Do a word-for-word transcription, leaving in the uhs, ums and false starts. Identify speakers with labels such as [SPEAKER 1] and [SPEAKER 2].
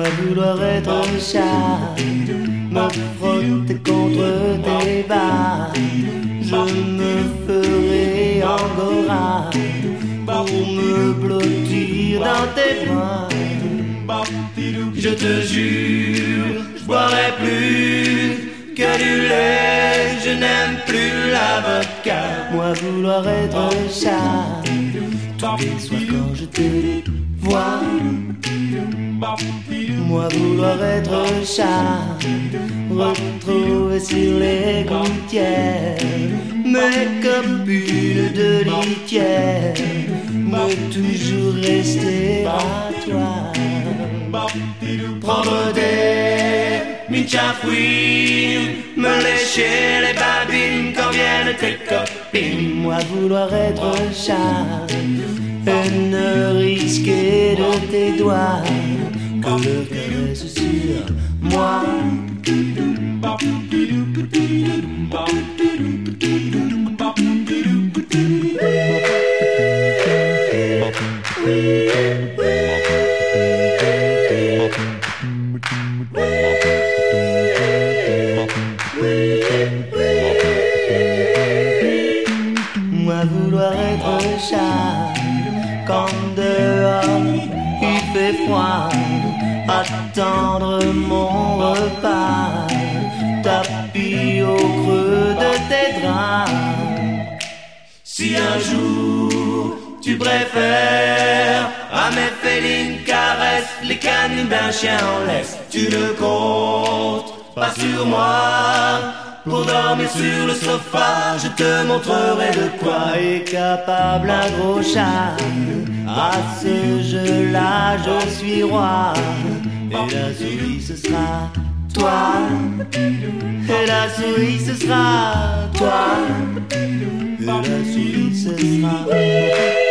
[SPEAKER 1] Moi vouloir être chat, me frotter contre tes bas, je me ferai angora pour me blottir dans tes bras. Je te jure, je boirai plus que du lait, je n'aime plus la vodka. Moi vouloir être chat, tous les soirs quand je te vois. Moi vouloir être chat, retrouver sur les gouttières mes copines de litière, mais toujours rester à toi. Prendre des minchafouines, me lécher les babines quand viennent tes copines. Moi vouloir être chat et ne risquer de tes doigts que le caresse sur moi. Moi vouloir être chat quand dehors il fait froid, attendre mon repas, tapis au creux de tes draps. Si un jour tu préfères à mes félines caresses, les canines d'un chien en laisse, tu ne comptes pas sur moi pour dormir sur le sofa. Je te montrerai de quoi est capable un gros chat. À ce jeu-là je suis roi, et la souris ce sera toi. Et la souris ce sera toi. Et la souris ce sera